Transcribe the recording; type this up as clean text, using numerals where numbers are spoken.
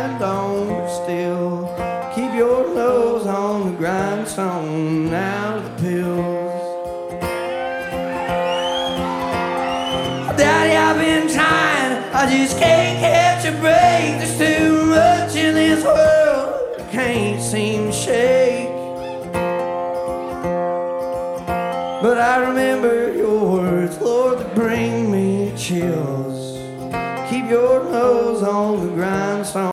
quiet dawn, but still keep your nose on the grindstone, out of the pills. Daddy, I've been trying, I just can't catch a break. There's too much in this world I can't seem to shake. But I remember your words, Lord, that bring me chills. Keep your nose on the grindstone.